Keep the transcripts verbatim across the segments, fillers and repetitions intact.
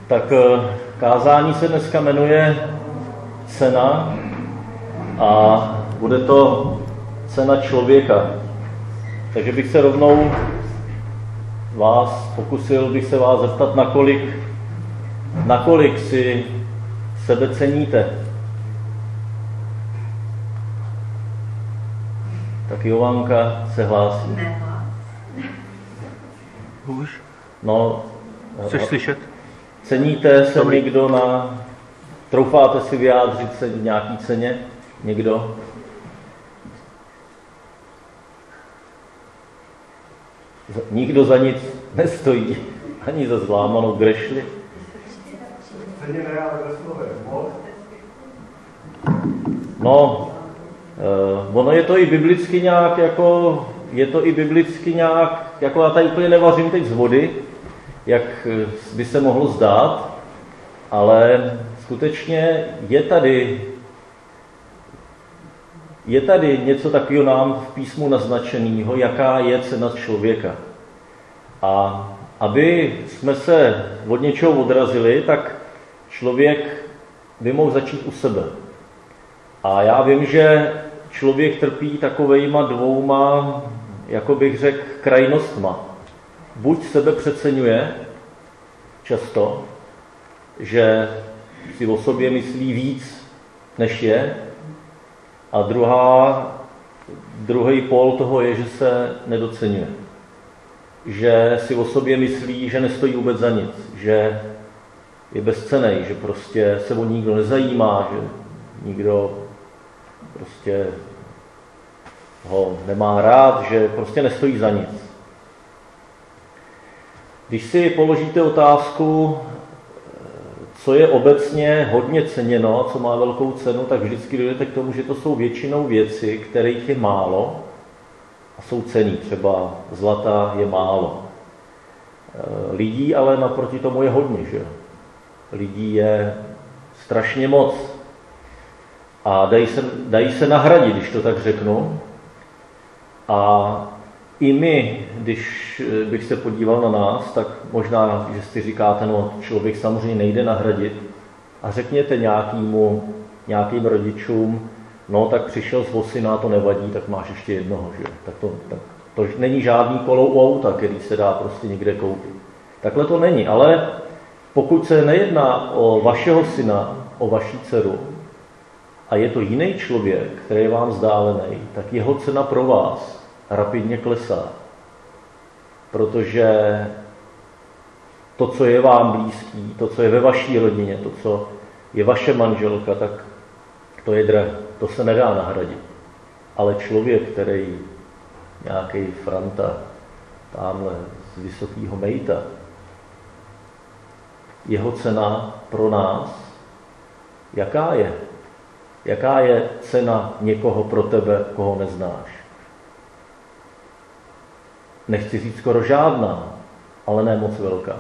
Tak kázání se dneska jmenuje Cena a bude to cena člověka. Takže bych se rovnou vás pokusil bych se vás zeptat, nakolik, nakolik si sebe ceníte. Tak Jovanka se hlásí. Už? No, chceš slyšet? Ceníte se Dobrý. Někdo na... Troufáte si vyjádřit se nějaký ceně? Někdo? Nikdo za nic nestojí. Ani za zlámanou grešli. Ceně nejáme ve slově. No, eh, ono je to i biblicky nějak jako... Je to i biblicky nějak... Jako já tady úplně nevařím teď z vody, jak by se mohlo zdát, ale skutečně je tady, je tady něco takového nám v písmu naznačeného, jaká je cena člověka. A aby jsme se od něčeho odrazili, tak člověk by mohl začít u sebe. A já vím, že člověk trpí takovejma dvouma, jako bych řekl, krajnostma. Buď sebe přeceňuje často, že si o sobě myslí víc, než je, a druhá, druhý pól toho je, že se nedoceňuje. Že si o sobě myslí, že nestojí vůbec za nic, že je bezcenný, že prostě se o nikdo nezajímá, že nikdo prostě ho nemá rád, že prostě nestojí za nic. Když si položíte otázku, co je obecně hodně ceněno, co má velkou cenu, tak vždycky dojdete k tomu, že to jsou většinou věci, kterých je málo a jsou cenný. Třeba zlata je málo. Lidí ale naproti tomu je hodně, že? Lidí je strašně moc. A dají se, dají se nahradit, když to tak řeknu. A i my, když bych se podíval na nás, tak možná, že si říkáte, no člověk samozřejmě nejde nahradit. A řekněte nějakýmu, nějakým rodičům, no tak přišel z vosina, to nevadí, tak máš ještě jednoho, že? Tak to, tak to není žádný kolou u auta, který se dá prostě někde koupit. Takhle to není, ale pokud se nejedná o vašeho syna, o vaší dceru, a je to jiný člověk, který je vám vzdálený, tak jeho cena pro vás rapidně klesá. Protože to, co je vám blízký, to, co je ve vaší rodině, to, co je vaše manželka, tak to je drahé. To se nedá nahradit. Ale člověk, který nějaký Franta, tamhle z Vysokýho Mejta, jeho cena pro nás, jaká je? Jaká je cena někoho pro tebe, koho neznáš? Nechci říct skoro žádná, ale ne moc velká.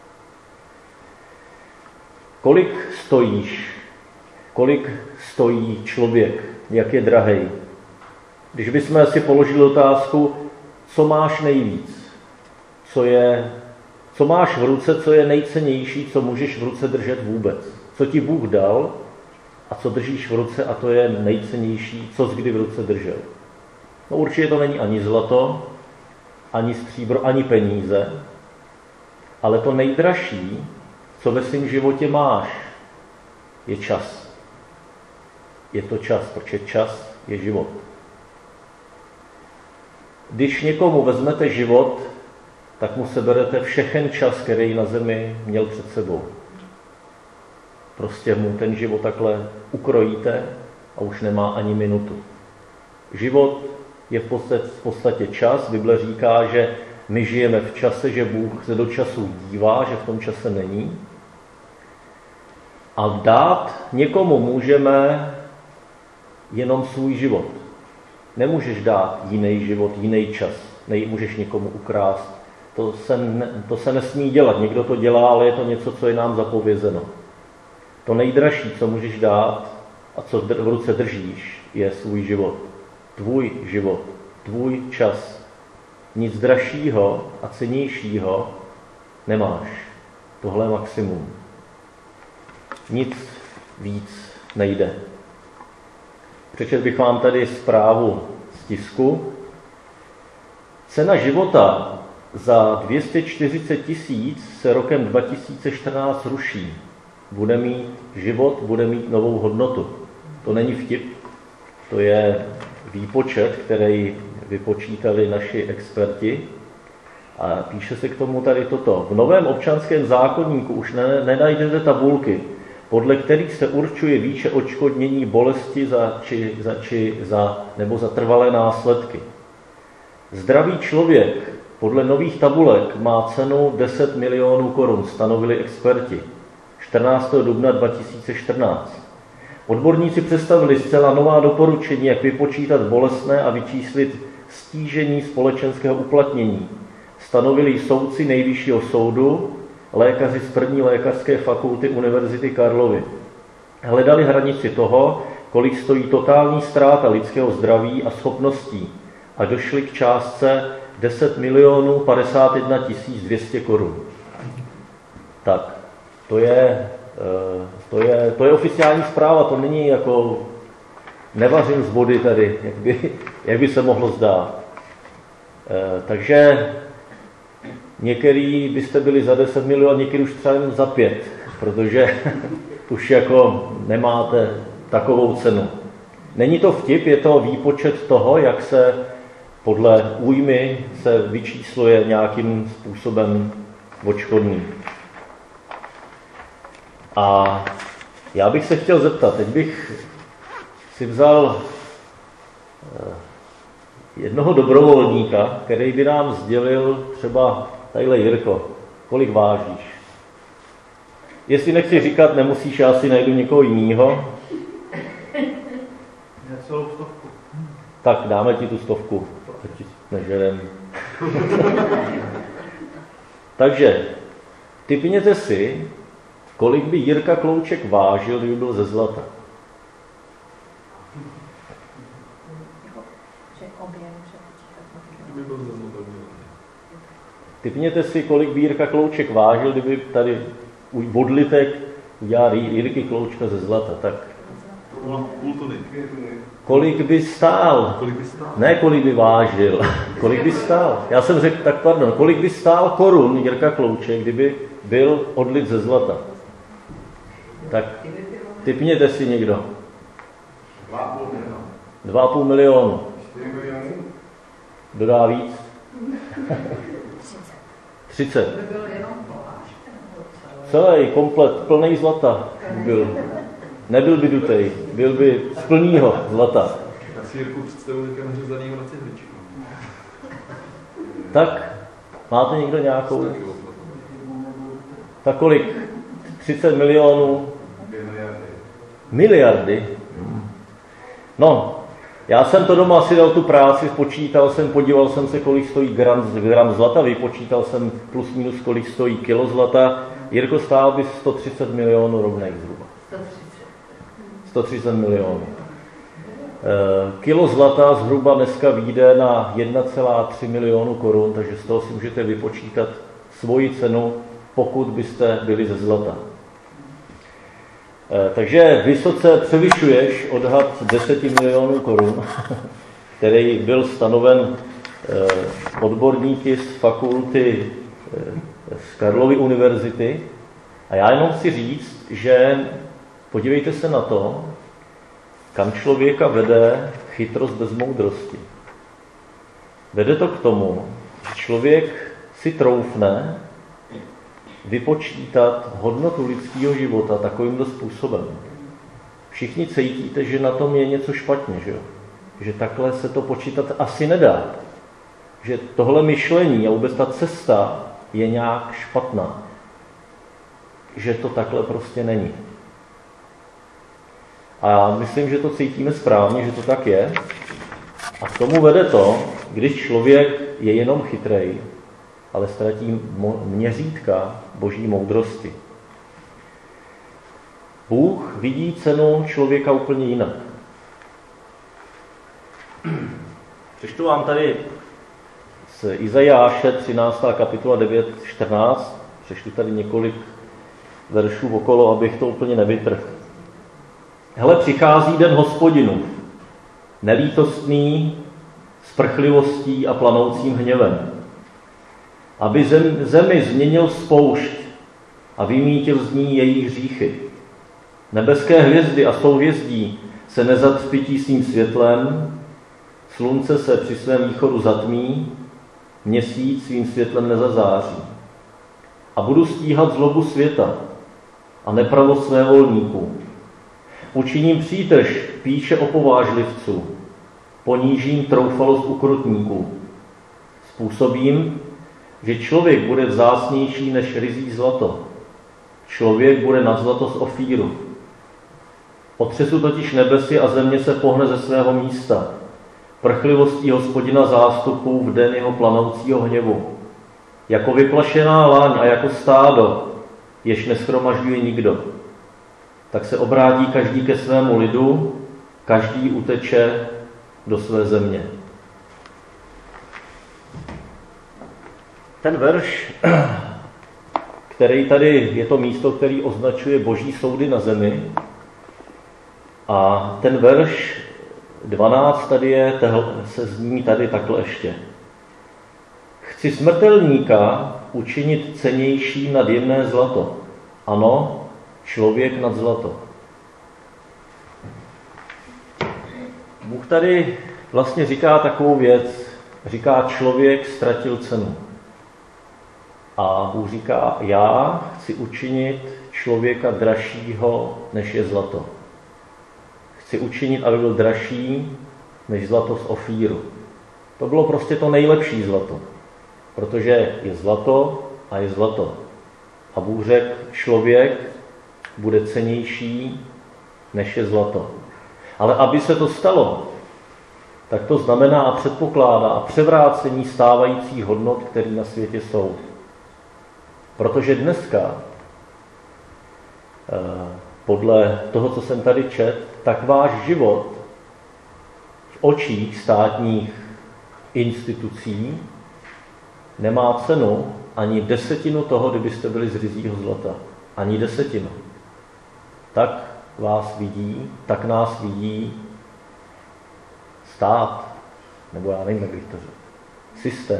Kolik stojíš? Kolik stojí člověk? Jak je drahej? Když bychom si položili otázku, co máš nejvíc? Co, je, co máš v ruce, co je nejcennější, co můžeš v ruce držet vůbec? Co ti Bůh dal a co držíš v ruce a to je nejcennější, co jsi kdy v ruce držel? No určitě to není ani zlato, ani stříbro, ani peníze, ale to nejdražší, co ve svém životě máš, je čas. Je to čas, protože čas je život. Když někomu vezmete život, tak mu seberete všechen čas, který na zemi měl před sebou. Prostě mu ten život takhle ukrojíte a už nemá ani minutu. Život je v podstatě, v podstatě čas. Bible říká, že my žijeme v čase, že Bůh se do času dívá, že v tom čase není. A dát někomu můžeme jenom svůj život. Nemůžeš dát jiný život, jiný čas. Nemůžeš někomu ukrást. To se, ne, to se nesmí dělat. Někdo to dělá, ale je to něco, co je nám zapovězeno. To nejdražší, co můžeš dát a co v ruce držíš, je svůj život. Tvůj život, tvůj čas. Nic dražšího a cennějšího nemáš. Tohle je maximum. Nic víc nejde. Přečetl bych vám tady zprávu z tisku. Cena života za dvě stě čtyřicet tisíc se rokem dva tisíce čtrnáct ruší. Bude mít život, bude mít novou hodnotu. To není vtip, to je výpočet, který vypočítali naši experti. A píše se k tomu tady toto. V novém občanském zákoníku už ne, nenajdete tabulky, podle kterých se určuje výše odškodnění bolesti za, či, za, či za, nebo za trvalé následky. Zdravý člověk podle nových tabulek má cenu deset milionů korun, stanovili experti čtrnáctého dubna dva tisíce čtrnáct. Odborníci představili zcela nová doporučení, jak vypočítat bolestné a vyčíslit stížení společenského uplatnění. Stanovili soudci Nejvyššího soudu, lékaři z první lékařské fakulty Univerzity Karlovy. Hledali hranici toho, kolik stojí totální ztráta lidského zdraví a schopností a došli k částce deset milionů padesát jedna tisíc dvě stě korun. Tak, to je, to, je, to je oficiální zpráva, to není jako nevařím z vody tady, jak by, jak by se mohlo zdát. Takže některý byste byli za deset milionů, některý už třeba jen za pět, protože už jako nemáte takovou cenu. Není to vtip, je to výpočet toho, jak se podle újmy se vyčísluje nějakým způsobem odškodný. A já bych se chtěl zeptat, teď bych si vzal jednoho dobrovolníka, který by nám sdělil třeba tadyhle Jirko, kolik vážíš? Jestli nechci říkat, nemusíš, já si najdu někoho jiného. Celou stovku. Tak dáme ti tu stovku, nežerem. Takže tipněte si, kolik by Jirka Klouček vážil, kdyby byl ze zlata. Tipněte si, kolik by Jirka Klouček vážil, kdyby tady odlitek udělal Jirky Kloučka ze zlata. Tak kolik by stál? Kolik by stál? Ne, kolik by vážil. Kolik by stál? Já jsem řekl, tak pardon, kolik by stál korun Jirka Klouček, kdyby byl odlit ze zlata? Tak tipněte si někdo. Dva a půl milionu. Kdo dá víc? Třicet. Celý komplet, plný zlata byl. Nebyl by dutej, byl by z plnýho zlata. Já si Jirku představuji někam řezanýho na cihličku. Tak, máte někdo nějakou? Tak kolik? třicet milionů? Miliardy? No, já jsem to doma si dal tu práci, počítal jsem, podíval jsem se, kolik stojí gram, gram zlata, vypočítal jsem plus minus, kolik stojí kilo zlata. Jirko, stál by sto třicet milionů rovných zhruba. sto třicet milionů. E, kilo zlata zhruba dneska vyjde na jedna celá tři milionu korun, takže z toho si můžete vypočítat svoji cenu, pokud byste byli ze zlata. E, takže vysoce převyšuješ odhad deset milionů korun, který byl stanoven e, odborníky z fakulty e, z Karlovy univerzity. A já jenom chci říct, že podívejte se na to, kam člověka vede chytrost bez moudrosti. Vede to k tomu, že člověk si troufne vypočítat hodnotu lidského života takovýmto způsobem. Všichni cítíte, že na tom je něco špatně, že jo? Že takhle se to počítat asi nedá. Že tohle myšlení a vůbec ta cesta je nějak špatná. Že to takhle prostě není. A já myslím, že to cítíme správně, že to tak je. A k tomu vede to, když člověk je jenom chytrej, ale ztratí měřítka boží moudrosti. Bůh vidí cenu člověka úplně jinak. Přečtu vám tady z Izajáše třináctá kapitola devět čtrnáct. Přečtu tady několik veršů okolo, abych to úplně nevytrhl. Hele, přichází den Hospodinův, nelítostný, s prchlivostí a planoucím hněvem, aby zem, zemi změnil spoušť a vymítil z ní její hříchy. Nebeské hvězdy a souhvězdí se nezatřpití svým světlem, slunce se při svém východu zatmí, měsíc svým světlem nezazáří. A budu stíhat zlobu světa a nepravost svévolníků. Učiním přítrž píše opovážlivců, ponížím troufalost ukrutníků. Způsobím, že člověk bude vzácnější než ryzí zlato. Člověk bude nad zlato z Ofíru. Otřesu totiž nebesy a země se pohne ze svého místa. Prchlivostí Hospodina zástupů v den jeho planoucího hněvu. Jako vyplašená láň a jako stádo, jež neshromažďuje nikdo. Tak se obrátí každý ke svému lidu, každý uteče do své země. Ten verš, který tady je to místo, který označuje boží soudy na zemi, a ten verš dvanáct tady je, se zní tady takhle ještě. Chci smrtelníka učinit cennější nad jemné zlato. Ano, člověk nad zlato. Bůh tady vlastně říká takovou věc. Říká, člověk ztratil cenu. A Bůh říká, já chci učinit člověka dražšího, než je zlato. Chci učinit, aby byl dražší, než zlato z Ofíru. To bylo prostě to nejlepší zlato. Protože je zlato a je zlato. A Bůh řekl, člověk bude cennější, než je zlato. Ale aby se to stalo, tak to znamená a předpokládá převrácení stávajících hodnot, které na světě jsou. Protože dneska, podle toho, co jsem tady četl, tak váš život v očích státních institucí nemá cenu ani desetinu toho, kdybyste byli z ryzího zlata. Ani desetinu. Tak vás vidí, tak nás vidí stát, nebo já nevím, jak bych to řekl, systém.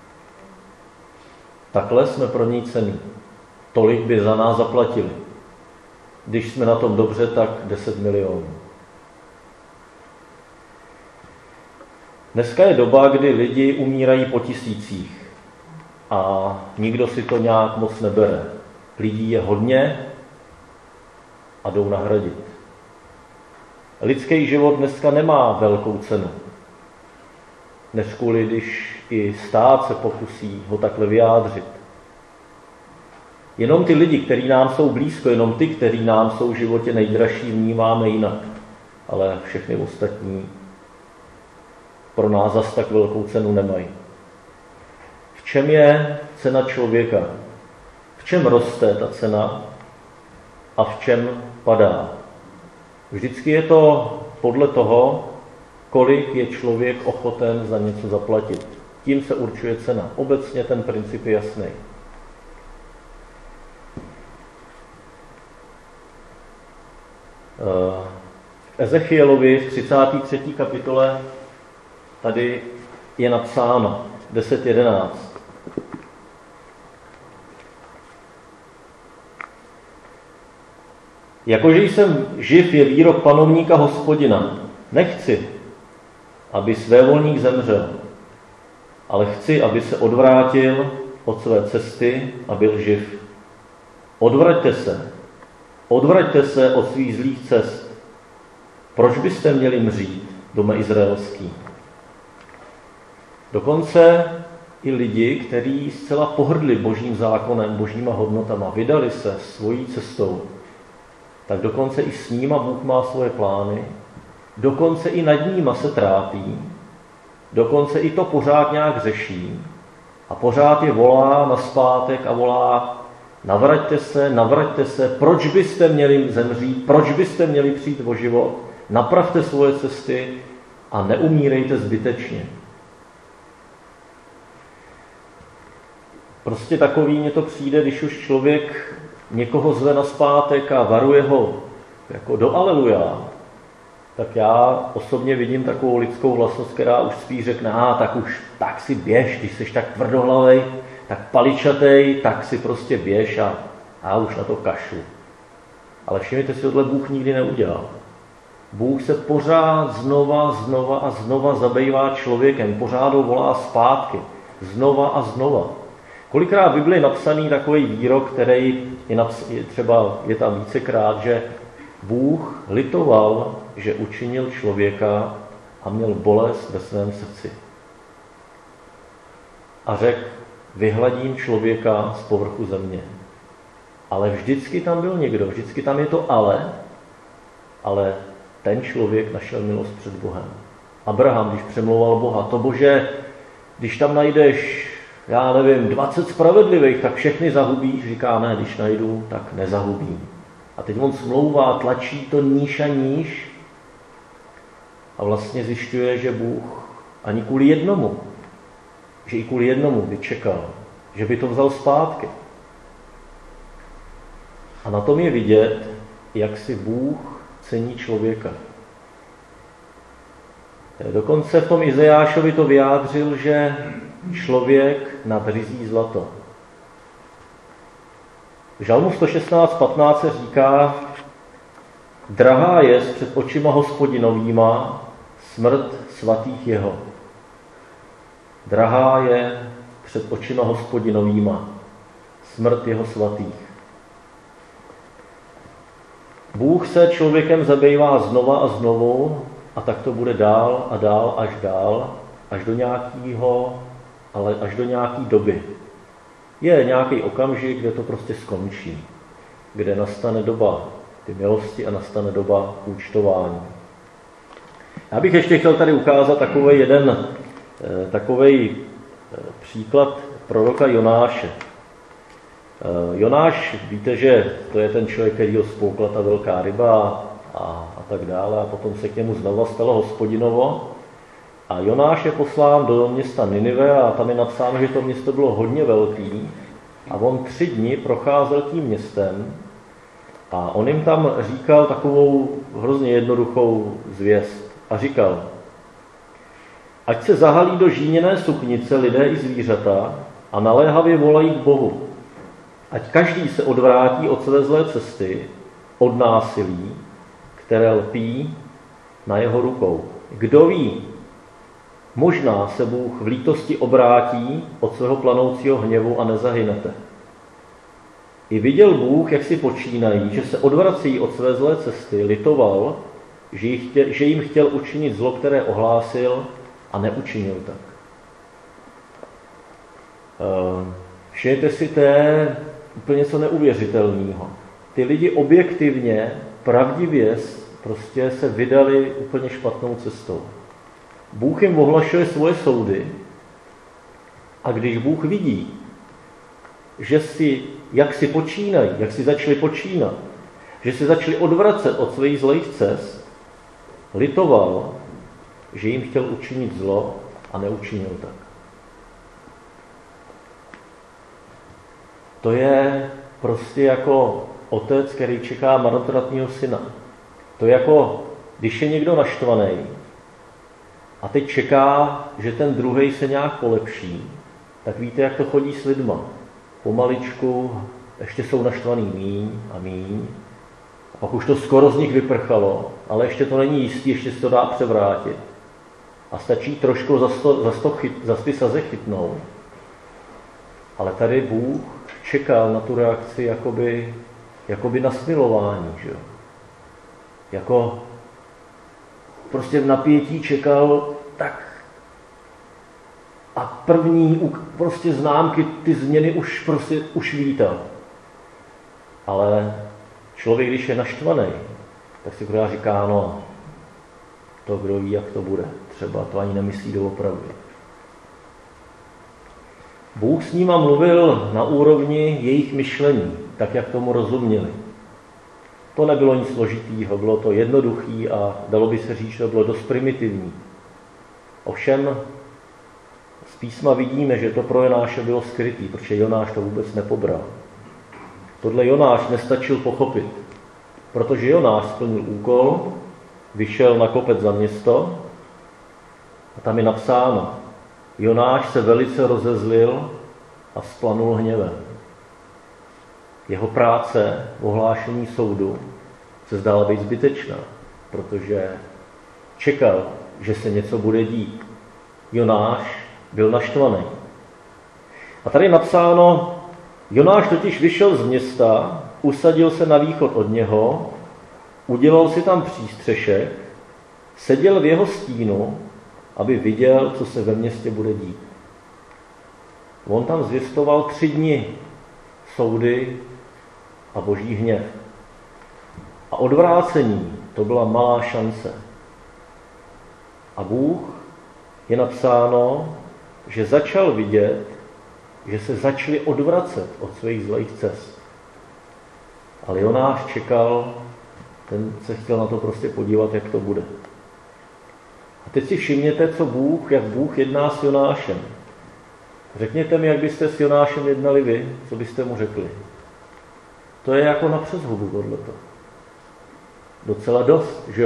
Takhle jsme pro něj cenní. Tolik by za nás zaplatili. Když jsme na tom dobře, tak deset milionů. Dneska je doba, kdy lidi umírají po tisících a nikdo si to nějak moc nebere. Lidí je hodně a jdou nahradit. Lidský život dneska nemá velkou cenu. Než kvůli, když i stát se pokusí ho takhle vyjádřit. Jenom ty lidi, kteří nám jsou blízko, jenom ty, kteří nám jsou v životě nejdražší, vnímáme jinak. Ale všechny ostatní pro nás zas tak velkou cenu nemají. V čem je cena člověka? V čem roste ta cena a v čem padá? Vždycky je to podle toho, kolik je člověk ochoten za něco zaplatit. Tím se určuje cena. Obecně ten princip je jasný. V Ezechielovi v třicáté třetí kapitole tady je napsáno deset jedenáct. Jakože jsem živ, je výrok panovníka Hospodina. Nechci, aby svévolník zemřel, ale chci, aby se odvrátil od své cesty a byl živ. Odvraťte se, odvraťte se od svých zlých cest. Proč byste měli mřít, dome izraelský? Dokonce i lidi, kteří zcela pohrdli božím zákonem, božíma hodnotama, vydali se svojí cestou, tak dokonce i s níma Bůh má svoje plány, dokonce i nad níma se trápí, dokonce i to pořád nějak řeší a pořád je volá nazpátek a volá: navraťte se, navraťte se, proč byste měli zemřít, proč byste měli přijít o život, napravte svoje cesty a neumírejte zbytečně. Prostě takový mně to přijde, když už člověk někoho zve nazpátek a varuje ho jako do aleluja, tak já osobně vidím takovou lidskou vlastnost, která už spíš řekne, a tak už tak si běž, když jsi tak tvrdohlavej, tak paličatej, tak si prostě běž a já už na to kašlu. Ale všimněte si, tohle Bůh nikdy neudělal. Bůh se pořád znova, znova a znova zabývá člověkem, pořád ho volá zpátky, znova a znova. Kolikrát v Bibli je napsaný takový výrok, který je, naps- je třeba je tam vícekrát, že Bůh litoval, že učinil člověka a měl bolest ve svém srdci. A řekl, vyhladím člověka z povrchu země. Ale vždycky tam byl někdo, vždycky tam je to ale, ale ten člověk našel milost před Bohem. Abraham, když přemlouval Boha, to Bože, když tam najdeš, já nevím, dvacet spravedlivých, tak všechny zahubíš, říká, ne, když najdu, tak nezahubím. A teď on smlouvá, tlačí to níž a níž a vlastně zjišťuje, že Bůh ani kvůli jednomu, že i kvůli jednomu by čekal, že by to vzal zpátky. A na tom je vidět, jak si Bůh cení člověka. Dokonce v tom Izajášovi to vyjádřil, že člověk nadryzí zlato. V Žalmu sto šestnáct patnáct se říká, drahá je před očima Hospodinovýma smrt svatých jeho. Drahá je před očima Hospodinovýma smrt jeho svatých. Bůh se člověkem zabývá znova a znovu a tak to bude dál a dál až dál, až do nějakého, ale až do nějaké doby. Je nějaký okamžik, kde to prostě skončí, kde nastane doba ty milosti a nastane doba účtování. Já bych ještě chtěl tady ukázat takový jeden takový příklad proroka Jonáše. Jonáš, víte, že to je ten člověk, který ho spoukla ta velká ryba a, a tak dále a potom se k němu znova stalo Hospodinovo. A Jonáš je poslán do města Ninive a tam je napsáno, že to město bylo hodně velký a on tři dny procházel tím městem a on jim tam říkal takovou hrozně jednoduchou zvěst a říkal, ať se zahalí do žíněné suknice lidé i zvířata a naléhavě volají k Bohu. Ať každý se odvrátí od své zlé cesty, od násilí, které lpí na jeho rukou. Kdo ví, možná se Bůh v lítosti obrátí od svého planoucího hněvu a nezahynete. I viděl Bůh, jak si počínají, že se odvrací od své zlé cesty, litoval, že, chtěl, že jim chtěl učinit zlo, které ohlásil, a neučinil tak. Všimněte si, to je úplně něco neuvěřitelného. Ty lidi objektivně, pravdivě prostě se vydali úplně špatnou cestou. Bůh jim ohlašuje svoje soudy a když Bůh vidí, že si, jak si počínají, jak si začali počínat, že si začali odvracet od svých zlých cest, litoval, že jim chtěl učinit zlo a neučinil tak. To je prostě jako otec, který čeká marnotratného syna. To je jako, když je někdo naštvaný a teď čeká, že ten druhej se nějak polepší, tak víte, jak to chodí s lidma. Pomaličku, ještě jsou naštvaný míň a míň. A pak už to skoro z nich vyprchalo, ale ještě to není jistý, ještě se to dá převrátit. A stačí trošku za, sto, za, sto chyt, za ty saze chytnout. Ale tady Bůh čekal na tu reakci jakoby, jakoby na smilování. Že? Jako prostě v napětí čekal tak a první prostě známky, ty změny už prostě už vítal. Ale člověk, když je naštvaný, tak si kdo říká, no, to kdo ví, jak to bude. Třeba to ani nemyslí doopravdy. Bůh s nima mluvil na úrovni jejich myšlení, tak, jak tomu rozuměli. To nebylo nic složitýho, bylo to jednoduchý a dalo by se říct, že to bylo dost primitivní. Ovšem z písma vidíme, že to pro Jonáše bylo skrytý, protože Jonáš to vůbec nepobral. tohle Jonáš nestačil pochopit, protože Jonáš splnil úkol, vyšel na kopec za město a tam je napsáno, Jonáš se velice rozezlil a splanul hněvem. Jeho práce v ohlášení soudu se zdála být zbytečná, protože čekal, že se něco bude dít. Jonáš byl naštvaný. A tady je napsáno, Jonáš totiž vyšel z města, usadil se na východ od něho, udělal si tam přístřešek, seděl v jeho stínu, aby viděl, co se ve městě bude dít. On tam zvěstoval tři dny soudy a boží hněv. A odvrácení, to byla malá šance. A Bůh, je napsáno, že začal vidět, že se začali odvracet od svých zlých cest. Ale Jonáš čekal, ten se chtěl na to prostě podívat, jak to bude. A teď si všimněte, co Bůh, jak Bůh jedná s Jonášem. Řekněte mi, jak byste s Jonášem jednali vy, co byste mu řekli. To je jako na přeshubu tohleto. Docela dost, že jo?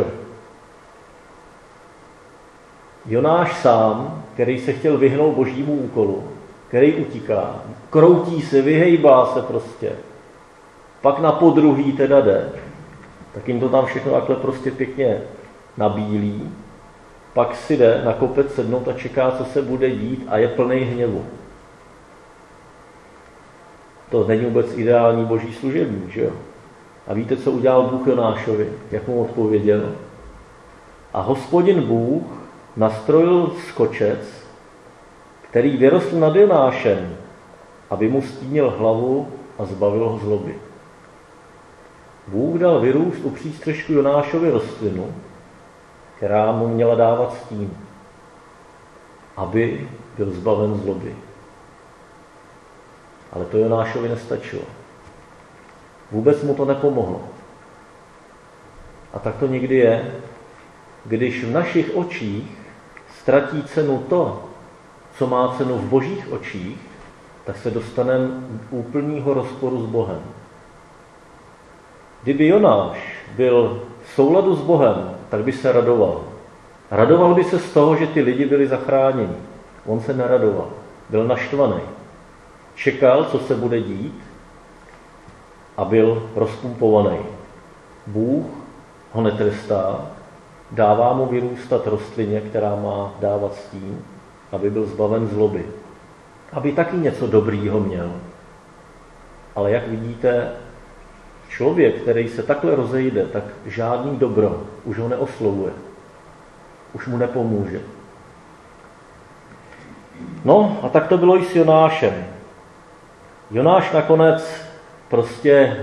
Jonáš sám, který se chtěl vyhnout božímu úkolu, který utíká, kroutí se, vyhejbá se prostě, pak na podruhý teda jde, tak jim to tam všechno takhle prostě pěkně nabílí, pak si jde na kopec sednout a čeká, co se bude dít a je plný hněvu. To není vůbec ideální boží služebník, že jo? A víte, co udělal Bůh Jonášovi? Jak mu odpověděl? A Hospodin Bůh nastrojil skočec, který vyrostl nad Jonášem, aby mu stínil hlavu a zbavil ho zloby. Bůh dal vyrůst u přístřešku Jonášovi rostlinu, která mu měla dávat stín, aby byl zbaven zloby. Ale to Jonášovi nestačilo. Vůbec mu to nepomohlo. A tak to někdy je, když v našich očích ztratí cenu to, co má cenu v božích očích, tak se dostaneme úplného rozporu s Bohem. Kdyby Jonáš byl v souladu s Bohem, tak by se radoval. Radoval by se z toho, že ty lidi byli zachráněni. On se neradoval. Byl naštvaný. Čekal, co se bude dít a byl rozpumpovaný. Bůh ho netrestá, dává mu vyrůstat rostlině, která má dávat stín, aby byl zbaven zloby. Aby taky něco dobrýho měl. Ale jak vidíte, člověk, který se takhle rozejde, tak žádný dobro už ho neoslovuje. Už mu nepomůže. No a tak to bylo i s Jonášem. Jonáš nakonec prostě,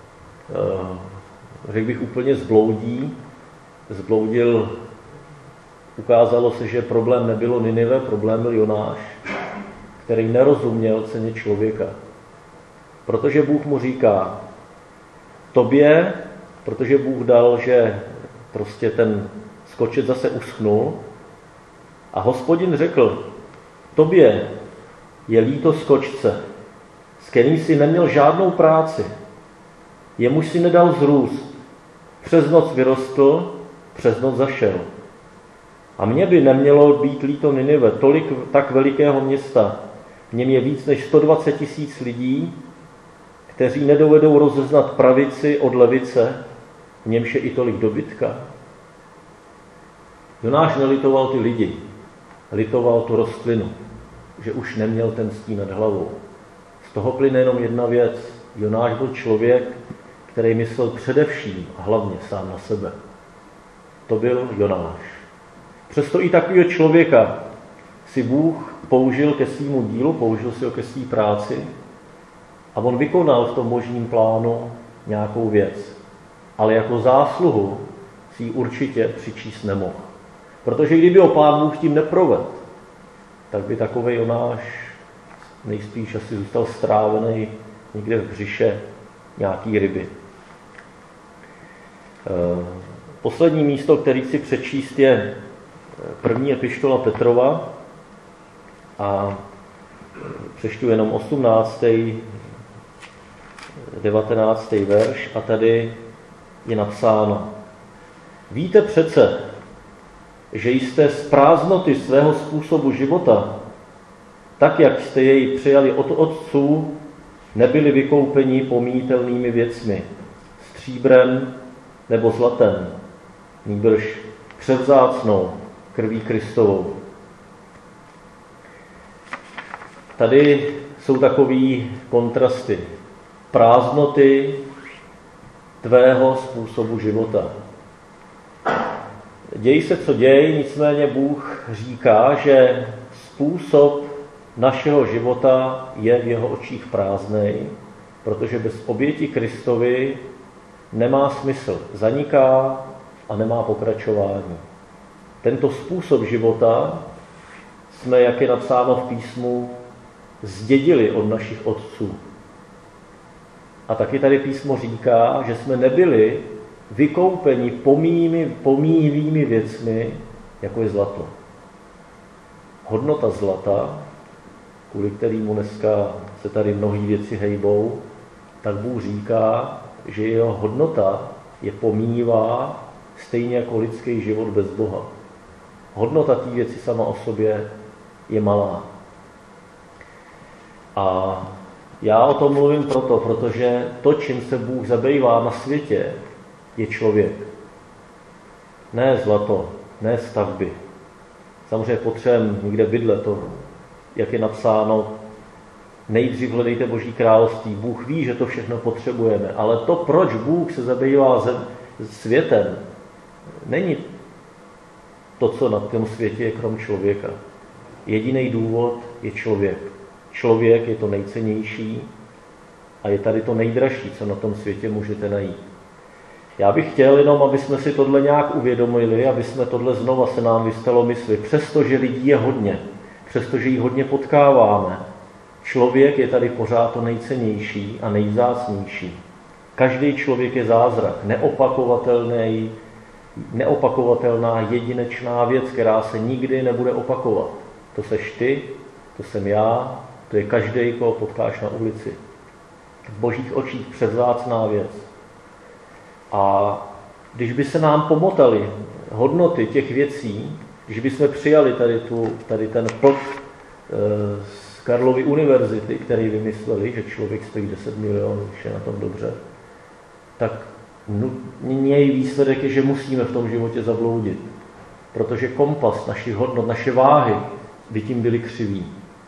řekl bych, úplně zbloudí. Zbloudil, ukázalo se, že problém nebylo Ninive, problém byl Jonáš, který nerozuměl ceně člověka. Protože Bůh mu říká, tobě, protože Bůh dal, že prostě ten skočec zase uschnul a Hospodin řekl, tobě je líto skočce, s kterým si neměl žádnou práci, jemuž si nedal zrůst, přes noc vyrostl, přes noc zašel. A mně by nemělo být líto Ninive, tolik tak velikého města, v něm je víc než sto dvacet tisíc lidí, kteří nedovedou rozeznat pravici od levice, v němž je i tolik dobytka. Jonáš nelitoval ty lidi, litoval tu rostlinu, že už neměl ten stín nad hlavou. Z toho plyne jenom jedna věc. Jonáš byl člověk, který myslel především a hlavně sám na sebe. To byl Jonáš. Přesto i takového člověka si Bůh použil ke svému dílu, použil si ho ke své práci a on vykonal v tom božím plánu nějakou věc. Ale jako zásluhu si ji určitě přičíst nemohl. Protože kdyby ho Pán Bůh tím neprovedl, tak by takovej Jonáš nejspíš asi zůstal strávený někde v břiše nějaký ryby. Poslední místo, který chci přečíst, je první epištola Petrova a přečtu jenom osmnáctý devatenáctý verš, a tady je napsáno: Víte přece, že jste z prázdnoty svého způsobu života, tak jak jste jej přijali od otců, nebyli vykoupeni pomíjitelnými věcmi, stříbrem nebo zlatem, nýbrž převzácnou krví Kristovou. Tady jsou takový kontrasty. Prázdnoty tvého způsobu života. Děj se, co děj, nicméně Bůh říká, že způsob našeho života je v jeho očích prázdnej, protože bez oběti Kristovy nemá smysl, zaniká a nemá pokračování. Tento způsob života jsme, jak je napsáno v písmu, zdědili od našich otců. A taky tady písmo říká, že jsme nebyli vykoupeni pomíjivými věcmi, jako je zlato. Hodnota zlata, kvůli kterému dneska se tady mnohé věci hejbou, tak Bůh říká, že jeho hodnota je pomíjivá, stejně jako lidský život bez Boha. Hodnota té věci sama o sobě je malá. A já o tom mluvím proto, protože to, čím se Bůh zabývá na světě, je člověk. Ne zlato, ne stavby. Samozřejmě potřebujeme někde bydlet, to, jak je napsáno, nejdřív hledejte Boží království. Bůh ví, že to všechno potřebujeme, ale to, proč Bůh se zabývá zem, světem, není to, co na tom světě je krom člověka. Jediný důvod je člověk. Člověk je to nejcennější a je tady to nejdražší, co na tom světě můžete najít. Já bych chtěl jenom, aby jsme si tohle nějak uvědomili, aby jsme tohle znova se nám vystalo mysli. Přestože lidí je hodně, přestože jí hodně potkáváme, člověk je tady pořád to nejcennější a nejvzácnější. Každý člověk je zázrak, neopakovatelný, neopakovatelná jedinečná věc, která se nikdy nebude opakovat. To seš ty, to jsem já, to je každý, koho potkáš na ulici. V Božích očích převzácná věc. A když by se nám pomotaly hodnoty těch věcí, když bychom přijali tady, tu, tady ten plot z Karlovy univerzity, který vymysleli, že člověk stojí deset milionů, když je na tom dobře, tak její výsledek je, že musíme v tom životě zabloudit. Protože kompas našich hodnot, naše váhy by tím byly křiví.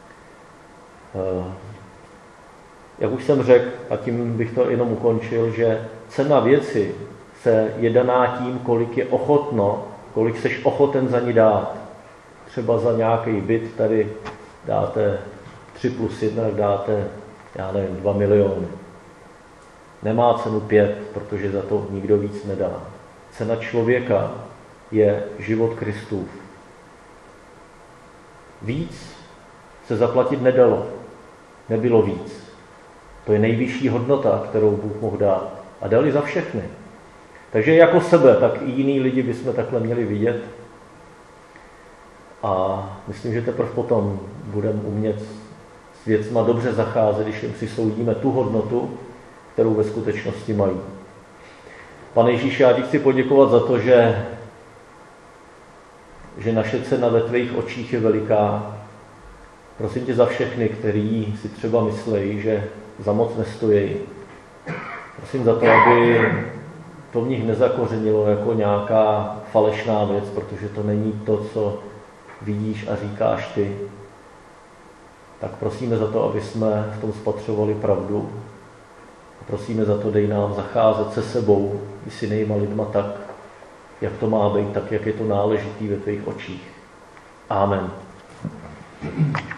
Jak už jsem řekl, a tím bych to jenom ukončil, že cena věci se je daná tím, kolik je ochotno, kolik seš ochoten za ní dát. Třeba za nějaký byt tady dáte tři plus jedna, dáte, já nevím, dva miliony. Nemá cenu pět, protože za to nikdo víc nedá. Cena člověka je život Kristův. Víc se zaplatit nedalo. Nebylo víc. To je nejvyšší hodnota, kterou Bůh mohl dát. A dali za všechny. Takže jako sebe, tak i jiný lidi bychom takhle měli vidět. A myslím, že teprve potom budeme umět s věcma dobře zacházet, když jim přisoudíme tu hodnotu, kterou ve skutečnosti mají. Pane Ježíši, já ti chci poděkovat za to, že, že naše cena ve tvých očích je veliká. Prosím tě za všechny, kteří si třeba myslejí, že za moc nestojí. Prosím za to, aby to v nich nezakořenilo jako nějaká falešná věc, protože to není to, co vidíš a říkáš ty. Tak prosíme za to, aby jsme v tom spatřovali pravdu. A prosíme za to, dej nám zacházet se sebou i s jinýma lidma tak, jak to má být, tak, jak je to náležitý ve tvých očích. Amen.